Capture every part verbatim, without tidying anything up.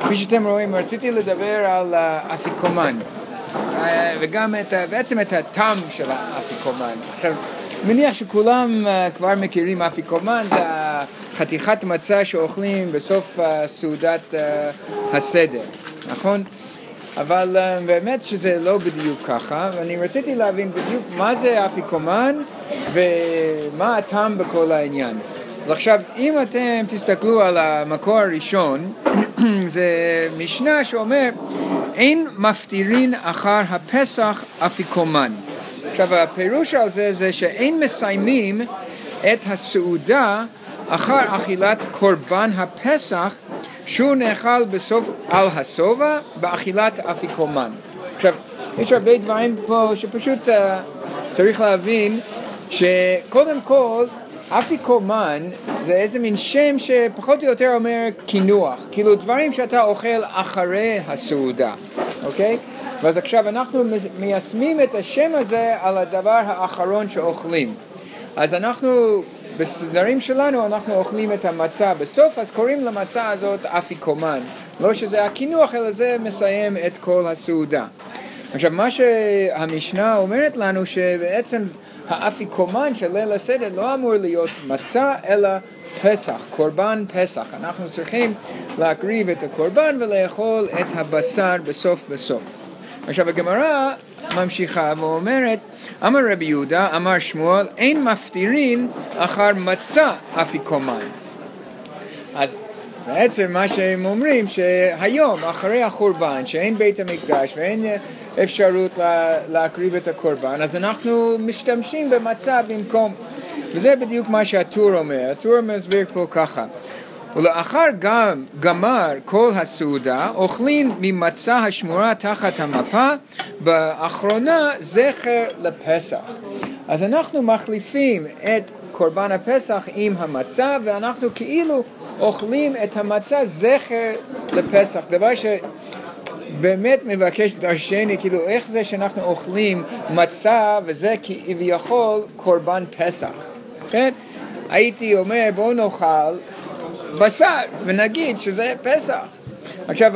כפי שאתם רואים, רציתי לדבר על האפיקומן, וגם את, בעצם את הטעם של האפיקומן. עכשיו, מניח שכולם כבר מכירים אפיקומן, זה חתיכת מצה שאוכלים בסוף סעודת הסדר, נכון? אבל באמת שזה לא בדיוק ככה, ואני רציתי להבין בדיוק מה זה אפיקומן ומה הטעם בכל העניין. אז עכשיו, אם אתם תסתכלו על המקור הראשון, זה משנה שאומר, אין מפטירין אחר הפסח אפיקומן. עכשיו, הפירוש על זה זה שאין מסיימים את הסעודה אחר אכילת קורבן הפסח, שהוא נאכל בסוף על הסובה באכילת אפיקומן. עכשיו, יש הרבה דברים פה שפשוט uh, צריך להבין שקודם כל, אפיקומן זה איזה מין שם שפחות או יותר אומר קינוח, כאילו דברים שאתה אוכל אחרי הסעודה, אוקיי? ואז עכשיו אנחנו מיישמים את השם הזה על הדבר האחרון שאוכלים. אז אנחנו, בסדרים שלנו אנחנו אוכלים את המצה בסוף, אז קוראים למצה הזאת אפיקומן. לא שזה הקינוח, אלא זה מסיים את כל הסעודה. עכשיו, מה שהמשנה אומרת לנו שבעצם האפיקומן של ליל הסדר לא אמור להיות מצה, אלא פסח, קורבן פסח. אנחנו צריכים להקריב את הקורבן ולאכול את הבשר בסוף בסוף. עכשיו, הגמרא ממשיכה ואומרת, אמר רבי יהודה, אמר שמואל, אין מפטירין אחר מצה אפיקומן. אז בעצם מה שהם אומרים שהיום אחרי החורבן שאין בית המקדש ואין אפשרות לה, להקריב את הקורבן, אז אנחנו משתמשים במצה במקום, וזה בדיוק מה שהטור אומר. הטור מסביר פה ככה, ולאחר גם גמר כל הסעודה אוכלים ממצה השמורה תחת המפה באחרונה זכר לפסח. אז אנחנו מחליפים את קורבן הפסח עם המצה, ואנחנו כאילו אוכלים את המצה זכר לפסח, דבר שבאמת מבקש דרשני, כאילו איך זה שאנחנו אוכלים מצה וזה כביכול קורבן פסח, כן? הייתי אומר בואו נאכל בשר ונגיד שזה פסח. עכשיו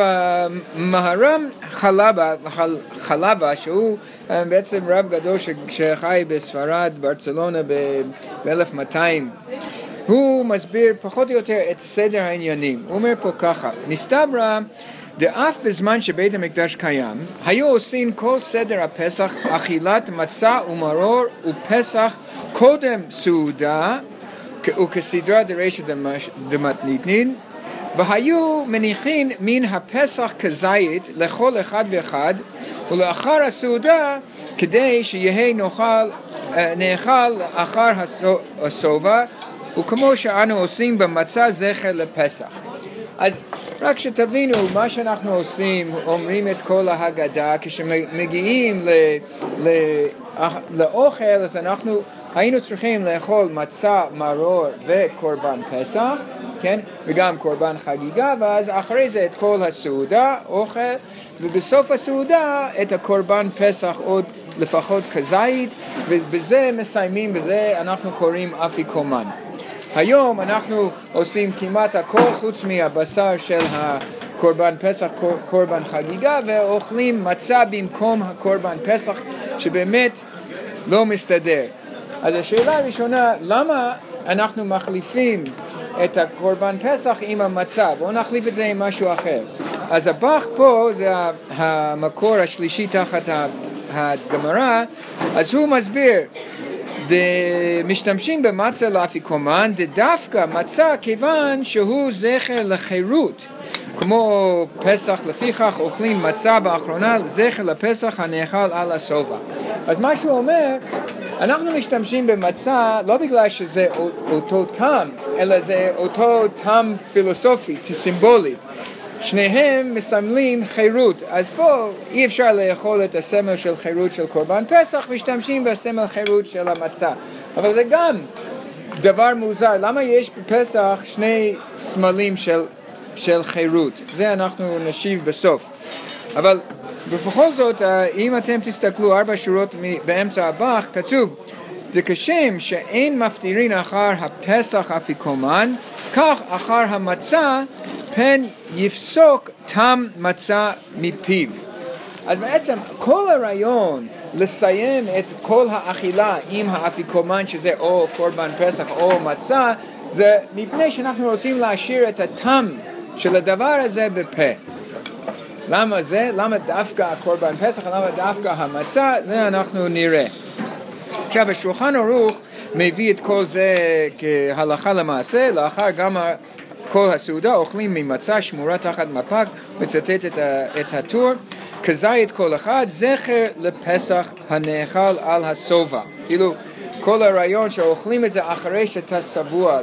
המהר"ם חלבה, חלבה שהוא בעצם רב גדול שחי בספרד, ברצלונה ב-אלף מאתיים, הוא מסביר פחות או יותר את סדר העניינים. הוא אומר פה ככה, נסתברא דאף בזמן שבית המקדש קיים, היו עושים כל סדר הפסח אכילת מצה ומרור ופסח קודם סעודה, וכסדרה דרישא דמתניתין, והיו מניחים מן הפסח כזית לכל אחד ואחד, ולאחר הסעודה כדי שיהיה נאכל, נאכל אחר הסובה, וכמו שאנו עושים במצה זכר לפסח. אז רק שתבינו מה שאנחנו עושים, אומרים את כל ההגדה, כשמגיעים ל, ל, לאוכל, אז אנחנו היינו צריכים לאכול מצה, מרור וקורבן פסח, כן? וגם קורבן חגיגה, ואז אחרי זה את כל הסעודה, אוכל, ובסוף הסעודה את הקורבן פסח עוד לפחות כזית, ובזה מסיימים, בזה אנחנו קוראים אפיקומן. היום אנחנו עושים כמעט הכל חוץ מהבשר של הקורבן פסח, קורבן חגיגה, ואוכלים מצה במקום הקורבן פסח, שבאמת לא מסתדר. אז השאלה הראשונה, למה אנחנו מחליפים את הקורבן פסח עם המצה? בואו נחליף את זה עם משהו אחר. אז הבח פה זה המקור השלישי תחת הגמרא, אז הוא מסביר, משתמשים במצה לאפיקומן, דווקא מצה כיוון שהוא זכר לחירות, כמו פסח, לפיכך אוכלים מצה באחרונה זכר לפסח הנאכל על הסובה. אז מה שהוא אומר, אנחנו משתמשים במצה לא בגלל שזה אותו טעם, אלא זה אותו טעם פילוסופי, סימבולית. שניהם מסמלים חירות, אז פה אי אפשר לאכול את הסמל של חירות של קורבן פסח, משתמשים בסמל חירות של המצה. אבל זה גם דבר מוזר, למה יש בפסח שני סמלים של, של חירות? זה אנחנו נשיב בסוף. אבל בכל זאת, אם אתם תסתכלו ארבע שורות באמצע הבח, כתוב, זה כשם שאין מפטירין אחר הפסח אפיקומן, כך אחר המצה פן יפסוק תם מצה מפיו. אז בעצם כל הרעיון לסיים את כל האכילה עם האפיקומן, שזה או קורבן פסח או מצה, זה מפני שאנחנו רוצים להשאיר את הטעם של הדבר הזה בפה. למה זה? למה דווקא הקורבן פסח? למה דווקא המצה? זה אנחנו נראה. עכשיו, השולחן ערוך מביא את כל זה כהלכה למעשה, לאחר גם כל הסעודה אוכלים ממצה שמורה תחת מפק, מצטט את, את הטור, כזית כל אחד, זכר לפסח הנאכל על הסובה. כאילו, כל הרעיון שאוכלים את זה אחרי שאתה שבוע.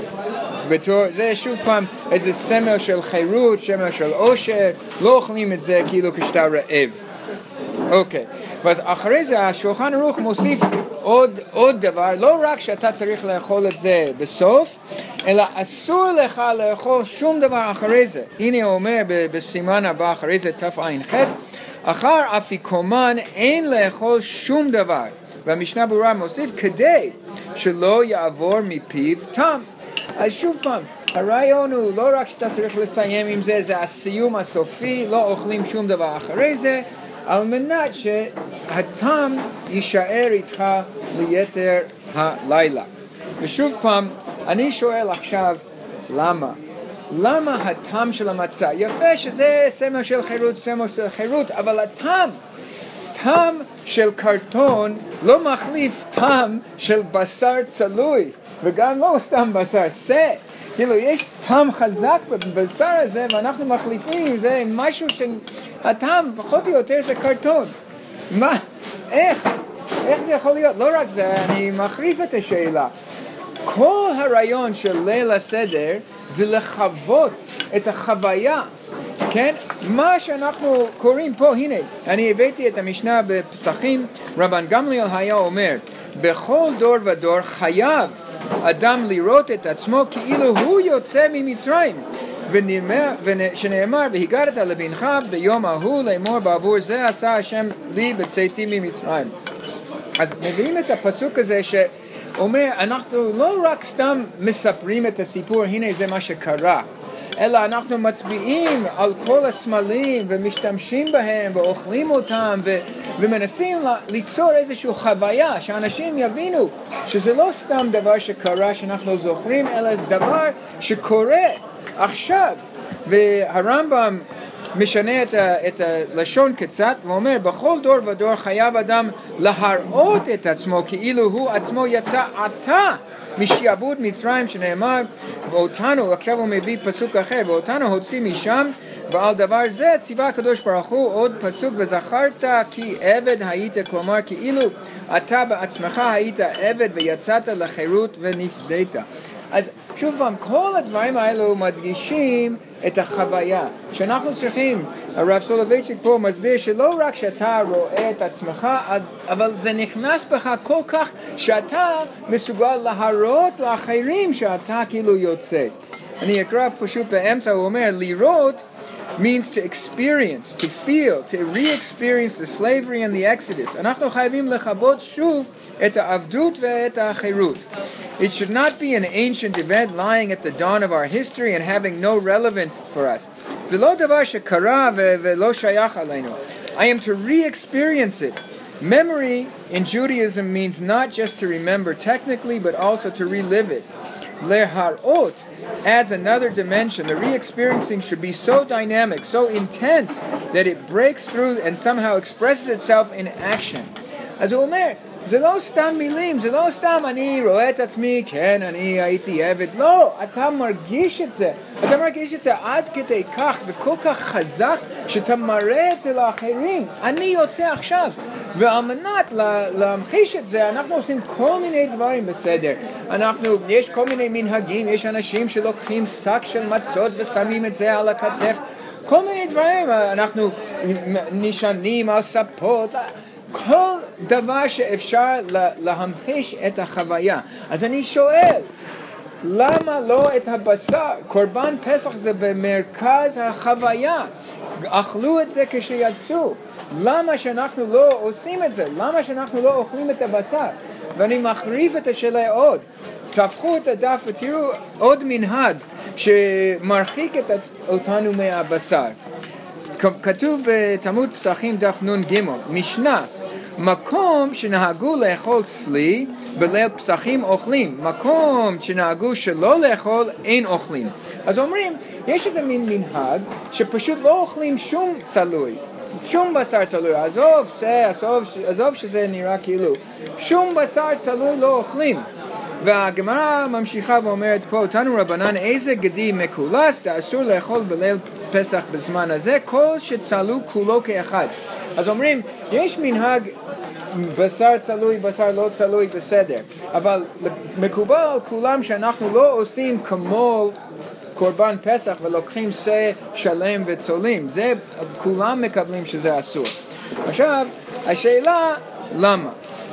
בתור, זה שוב פעם איזה סמל של חירות, סמל של עושר, לא אוכלים את זה כאילו כשאתה רעב. אוקיי, ואז אחרי זה השולחן ערוך מוסיף עוד, עוד דבר, לא רק שאתה צריך לאכול את זה בסוף, אלא אסור לך לאכול שום דבר אחרי זה. הנה הוא אומר בסימן הבא אחרי זה תע"ח, אחר אפיקומן אין לאכול שום דבר. והמשנה ברורה מוסיף כדי שלא יעבור מפיו תם. אז שוב פעם, הרעיון הוא לא רק שאתה צריך לסיים עם זה, זה הסיום הסופי, לא אוכלים שום דבר אחרי זה, על מנת שהטעם יישאר איתך ליתר הלילה. ושוב פעם, אני שואל עכשיו, למה? למה הטעם של המצה? יפה שזה סמל של חירות, סמל של חירות, אבל הטעם, טעם של קרטון לא מחליף טעם של בשר צלוי, וגם לא סתם בשר, זה. כאילו, יש טעם חזק בבשר הזה, ואנחנו מחליפים זה משהו שהטעם, פחות או יותר, זה קרטון. מה? איך? איך זה יכול להיות? לא רק זה, אני מחריף את השאלה. כל הרעיון של ליל הסדר זה לחוות את החוויה, כן? מה שאנחנו קוראים פה, הנה, אני הבאתי את המשנה בפסחים, רבן גמליאל היה אומר, בכל דור ודור חייב אדם לראות את עצמו כאילו הוא יוצא ממצרים, ושנאמר והגדת לבנך ביום ההוא לאמור בעבור זה עשה השם לי בצאתי ממצרים. אז מביאים את הפסוק הזה שאומר אנחנו לא רק סתם מספרים את הסיפור הנה זה מה שקרה, אלא אנחנו מצביעים על כל הסמלים ומשתמשים בהם ואוכלים אותם ו- ומנסים ליצור איזושהי חוויה שאנשים יבינו שזה לא סתם דבר שקרה שאנחנו זוכרים, אלא דבר שקורה עכשיו. והרמב"ם משנה את, ה- את הלשון קצת ואומר בכל דור ודור חייב אדם להראות את עצמו כאילו הוא עצמו יצא עתה משעבוד מצרים, שנאמר ואותנו, עכשיו הוא מביא פסוק אחר, ואותנו הוציא משם, ועל דבר זה ציווה הקדוש ברוך הוא עוד פסוק, וזכרת כי עבד היית, כלומר כאילו אתה בעצמך היית עבד ויצאת לחירות ונפדית. אז שוב פעם, כל הדברים האלו מדגישים את החוויה שאנחנו צריכים. הרב סולובייצ'יק פה מסביר שלא רק שאתה רואה את עצמך, אבל זה נכנס בך כל כך שאתה מסוגל להראות לאחרים שאתה כאילו יוצא. אני אקרא פשוט באמצע, הוא אומר, לראות means to experience, to feel, to re-experience the slavery and the exodus. אנחנו חייבים לחוות שוב את העבדות ואת החירות. It should not be an ancient event lying at the dawn of our history and having no relevance for us. זה לא דבר שקרה ו- ולא שייך עלינו. I am to re-experience it. Memory in Judaism means not just to remember technically, but also to relive it. Leharot adds another dimension. The re-experiencing should be so dynamic, so intense, that it breaks through and somehow expresses itself in action. אז הוא אומר, זה לא סתם מילים, זה לא סתם אני רואה את עצמי, כן, אני הייתי עבד. לא, אתה מרגיש את זה. אתה מרגיש את זה עד כדי כך, זה כל כך חזק, שאתה מראה את זה לאחרים. אני יוצא עכשיו. ועל מנת להמחיש את זה, אנחנו עושים כל מיני דברים בסדר. אנחנו, יש כל מיני מנהגים, יש אנשים שלוקחים שק של מצות ושמים את זה על הכתף. כל מיני דברים, אנחנו נשענים על ספות, כל דבר שאפשר להמחיש את החוויה. אז אני שואל, למה לא את הבשר? קורבן פסח זה במרכז החוויה. אכלו את זה כשיצאו. למה שאנחנו לא עושים את זה? למה שאנחנו לא אוכלים את הבשר? ואני מחריף את השאלה עוד. תהפכו את הדף ותראו עוד מנהג שמרחיק את, אותנו מהבשר. כתוב בתלמוד פסחים דף נון ג' משנה, מקום שנהגו לאכול צלי בליל פסחים אוכלים, מקום שנהגו שלא לאכול אין אוכלים. אז אומרים, יש איזה מין מנהג שפשוט לא אוכלים שום צלוי, שום בשר צלוי, עזוב, זה, עזוב, עזוב שזה נראה כאילו, שום בשר צלוי לא אוכלים. והגמרא ממשיכה ואומרת פה, תנו רבנן, איזה גדי מקולס, אסור לאכול בליל פסח בזמן הזה, כל שצלו כולו כאחד. אז אומרים, יש מנהג בשר צלוי, בשר לא צלוי, בסדר, אבל מקובל על כולם שאנחנו לא עושים כמו קורבן פסח ולוקחים שא שלם וצולים, זה כולם מקבלים שזה אסור. עכשיו, השאלה למה?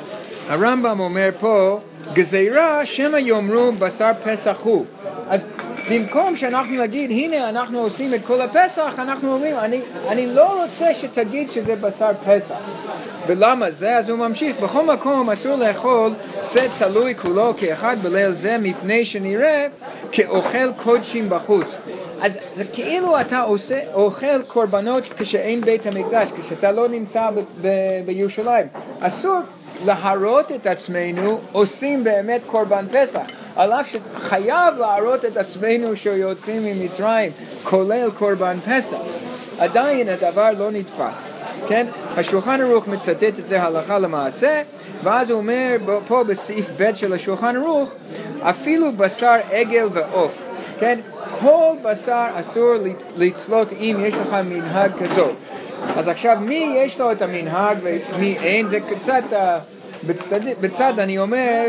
הרמב"ם אומר פה, גזירה שמא יאמרו בשר פסח הוא. אז במקום שאנחנו נגיד, הנה אנחנו עושים את כל הפסח, אנחנו אומרים, אני, אני לא רוצה שתגיד שזה בשר פסח. ולמה זה? אז הוא ממשיך, בכל מקום אסור לאכול שא צלוי כולו כאחד בליל זה, מפני שנראה כאוכל קודשים בחוץ. אז זה כאילו אתה עושה, אוכל קורבנות כשאין בית המקדש, כשאתה לא נמצא ב- ב- בירושלים. אסור להראות את עצמנו עושים באמת קורבן פסח, על אף שחייב להראות את עצמנו שיוצאים ממצרים, כולל קורבן פסח. עדיין הדבר לא נתפס. כן? השולחן ערוך מצטט את זה הלכה למעשה, ואז הוא אומר פה בסעיף ב' של השולחן ערוך, אפילו בשר עגל ועוף, כן? כל בשר אסור לצלות אם יש לך מנהג כזאת. אז עכשיו מי יש לו את המנהג ומי אין, זה קצת בצד, בצד אני אומר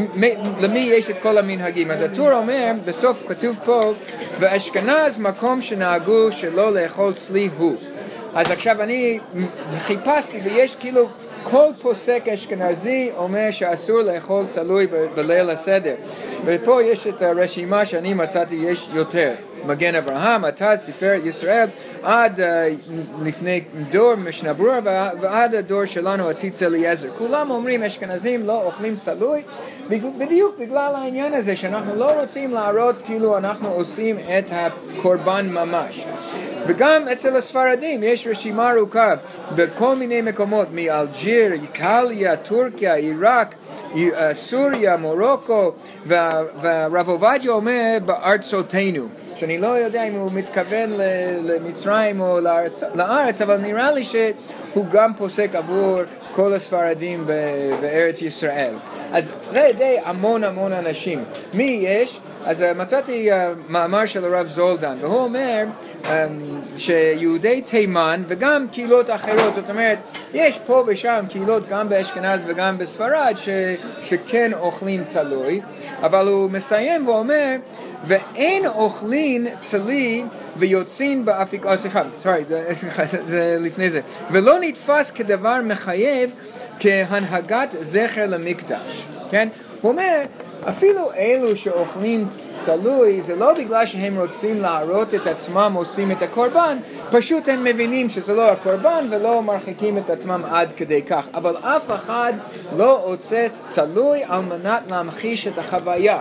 למי יש את כל המנהגים. אז הטור אומר, בסוף כתוב פה, באשכנז מקום שנהגו שלא לאכול צלי הוא. אז עכשיו אני חיפשתי ויש כאילו כל פוסק אשכנזי אומר שאסור לאכול צלוי בליל הסדר, ופה יש את הרשימה שאני מצאתי, יש יותר. מגן אברהם, עתז, תפארת ישראל, עד uh, לפני דור משנה ברורה ועד הדור שלנו הציץ אליעזר. כולם אומרים אשכנזים לא אוכלים צלוי בדיוק בגלל העניין הזה שאנחנו לא רוצים להראות כאילו אנחנו עושים את הקורבן ממש. וגם אצל הספרדים יש רשימה ארוכה בכל מיני מקומות, מאלג'יר, איטליה, טורקיה, עיראק, סוריה, מורוקו, והרב עובדיה אומר בארצותינו, שאני לא יודע אם הוא מתכוון למצרים או לארץ, לארץ, אבל נראה לי שהוא גם פוסק עבור כל הספרדים בארץ ישראל. אז זה די המון המון אנשים. מי יש? אז מצאתי מאמר של הרב זולדן, והוא אומר שיהודי תימן וגם קהילות אחרות, זאת אומרת, יש פה ושם קהילות גם באשכנז וגם בספרד ש, שכן אוכלים צלוי, אבל הוא מסיים ואומר, ואין אוכלין צלי ויוצאים באפיק, או סליחה, סורי, זה, זה, זה לפני זה, ולא נתפס כדבר מחייב כהנהגת זכר למקדש, כן? הוא אומר, אפילו אלו שאוכלים צלוי, זה לא בגלל שהם רוצים להראות את עצמם עושים את הקורבן, פשוט הם מבינים שזה לא הקורבן ולא מרחיקים את עצמם עד כדי כך. אבל אף אחד לא עושה צלוי על מנת להמחיש את החוויה.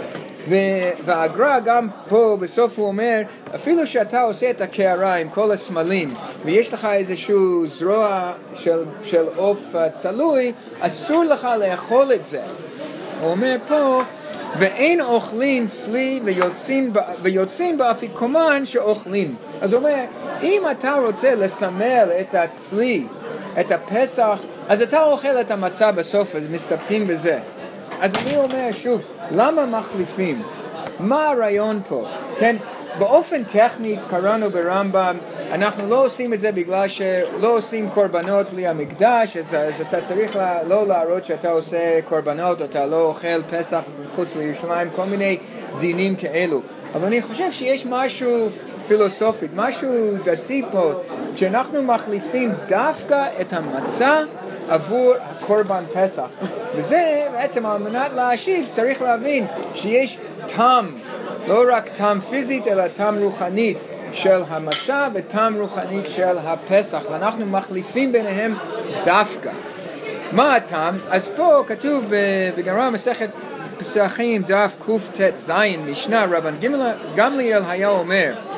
והגר"א גם פה בסוף הוא אומר, אפילו שאתה עושה את הקערה עם כל הסמלים ויש לך איזשהו זרוע של, של עוף צלוי, אסור לך לאכול את זה. הוא אומר פה, ואין אוכלין צלי ויוצאים, ויוצאים באפיקומן שאוכלים. אז הוא אומר, אם אתה רוצה לסמל את הצלי, את הפסח, אז אתה אוכל את המצה בסוף, אז מסתפקים בזה. אז אני אומר שוב, למה מחליפים? מה הרעיון פה? כן, באופן טכני קראנו ברמב"ם, אנחנו לא עושים את זה בגלל שלא עושים קורבנות בלי המקדש, אז, אז אתה צריך לה, לא להראות שאתה עושה קורבנות, או אתה לא אוכל פסח חוץ לירושלים, כל מיני דינים כאלו. אבל אני חושב שיש משהו פילוסופי, משהו דתי פה, שאנחנו מחליפים דווקא את המצה עבור קורבן פסח. וזה בעצם על מנת להשיב צריך להבין שיש טעם, לא רק טעם פיזית אלא טעם רוחנית של המצה וטעם רוחנית של הפסח, ואנחנו מחליפים ביניהם דווקא. מה הטעם? אז פה כתוב בגמרא מסכת פסחים דף קט"ז משנה, רבן גמליאל היה אומר,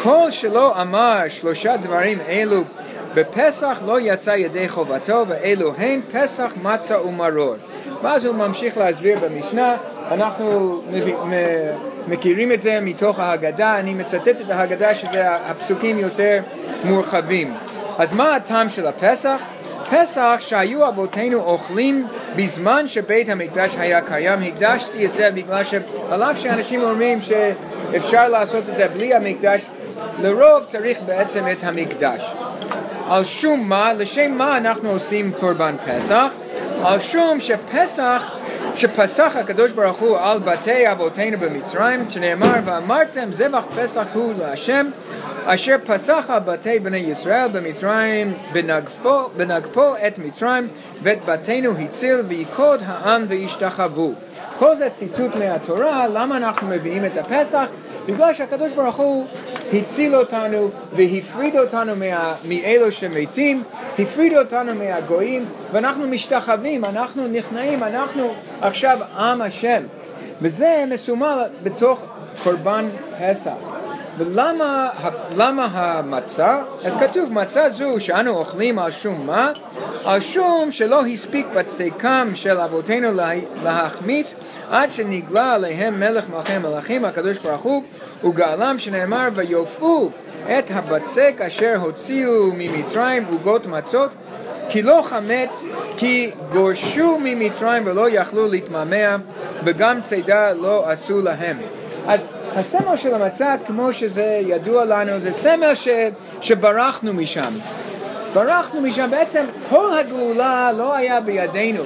כל שלא אמר שלושה דברים אלו בפסח לא יצא ידי חובתו, ואלו הן פסח, מצה ומרור. ואז הוא ממשיך להסביר במשנה, אנחנו מכירים את זה מתוך ההגדה, אני מצטט את ההגדה שזה הפסוקים יותר מורחבים. אז מה הטעם של הפסח? פסח שהיו אבותינו אוכלים בזמן שבית המקדש היה קיים. הקדשתי את זה בגלל שעל אף שאנשים אומרים שאפשר לעשות את זה בלי המקדש, לרוב צריך בעצם את המקדש. על שום מה, לשם מה אנחנו עושים קורבן פסח? על שום שפסח, שפסח הקדוש ברוך הוא על בתי אבותינו במצרים, שנאמר ואמרתם זבח פסח הוא להשם, אשר פסח על בתי בני ישראל במצרים בנגפו, בנגפו את מצרים, ואת בתינו הציל ויקוד העם וישתחוו. כל זה ציטוט מהתורה. למה אנחנו מביאים את הפסח? בגלל שהקדוש ברוך הוא הציל אותנו והפריד אותנו מה, מאלו שמתים, הפריד אותנו מהגויים, ואנחנו משתחווים, אנחנו נכנעים, אנחנו עכשיו עם השם. וזה מסומל בתוך קורבן פסח. ולמה למה המצה? אז כתוב מצה זו שאנו אוכלים על שום מה? על שום שלא הספיק בצקם של אבותינו להחמיץ עד שנגלה עליהם מלך מלכי מלכים הקדוש ברוך הוא וגאלם, שנאמר ויופו את הבצק אשר הוציאו ממצרים עוגות מצות, כי לא חמץ, כי גורשו ממצרים ולא יכלו להתממע, וגם צידה לא עשו להם. אז הסמל של המצה, כמו שזה ידוע לנו, זה סמל ש... שברחנו משם. ברחנו משם, בעצם כל הגאולה לא היה בידינו.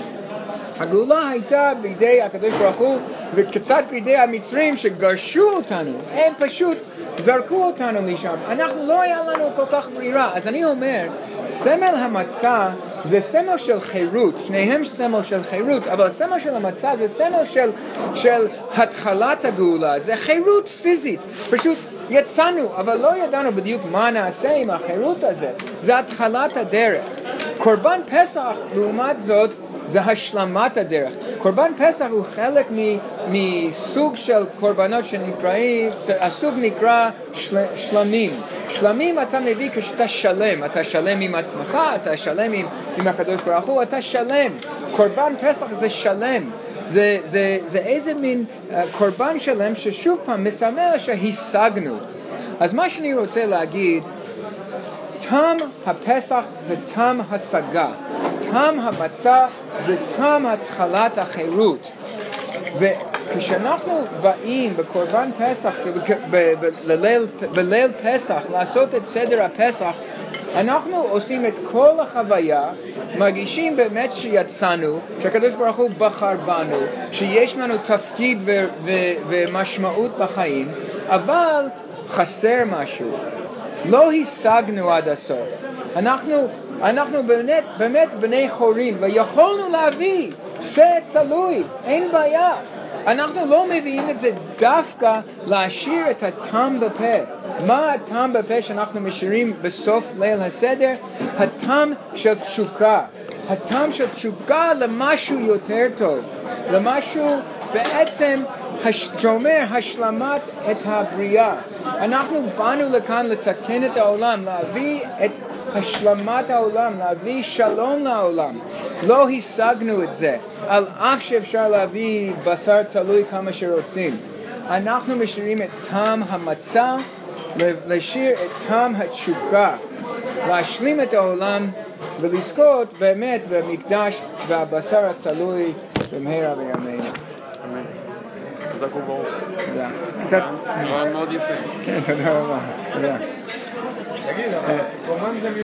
הגאולה הייתה בידי הקדוש ברוך הוא, וקצת בידי המצרים שגרשו אותנו. הם פשוט זרקו אותנו משם. אנחנו לא היה לנו כל כך ברירה. אז אני אומר, סמל המצה זה סמל של חירות, שניהם סמל של חירות, אבל הסמל של המצה זה סמל של, של התחלת הגאולה, זה חירות פיזית, פשוט יצאנו, אבל לא ידענו בדיוק מה נעשה עם החירות הזה, זה התחלת הדרך. קורבן פסח, לעומת זאת, זה השלמת הדרך. קורבן פסח הוא חלק מסוג של קורבנות שנקראים, הסוג נקרא של, שלמים. שלמים אתה מביא כשאתה שלם, אתה שלם עם עצמך, אתה שלם עם, עם הקדוש ברוך הוא, אתה שלם. קורבן פסח זה שלם. זה, זה, זה איזה מין uh, קורבן שלם ששוב פעם מסמל שהשגנו. אז מה שאני רוצה להגיד, תם הפסח זה תם השגה. תם המצה זה תם התחלת החירות. וכשאנחנו באים בקורבן פסח, בליל, בליל פסח, לעשות את סדר הפסח, אנחנו עושים את כל החוויה, מרגישים באמת שיצאנו, שהקדוש ברוך הוא בחר בנו, שיש לנו תפקיד ו- ו- ומשמעות בחיים, אבל חסר משהו. לא השגנו עד הסוף. אנחנו, אנחנו באמת, באמת בני חורין, ויכולנו להביא, זה צלוי, אין בעיה. אנחנו לא מביאים את זה דווקא להשאיר את הטעם בפה. מה הטעם בפה שאנחנו משאירים בסוף ליל הסדר? הטעם של תשוקה. הטעם של תשוקה למשהו יותר טוב. למשהו בעצם שאומר השלמת את הבריאה. אנחנו באנו לכאן לתקן את העולם, להביא את השלמת העולם, להביא שלום לעולם. לא השגנו את זה, על אף שאפשר להביא בשר צלוי כמה שרוצים. אנחנו משאירים את טעם המצה, להשאיר את טעם התשוקה, להשלים את העולם ולזכות באמת במקדש והבשר הצלוי במהרה בימינו. אמן. תודה כל ברוך. תודה. קצת... מאוד מאוד יפה. כן, תודה רבה. תודה. תגיד, אבל רומן זה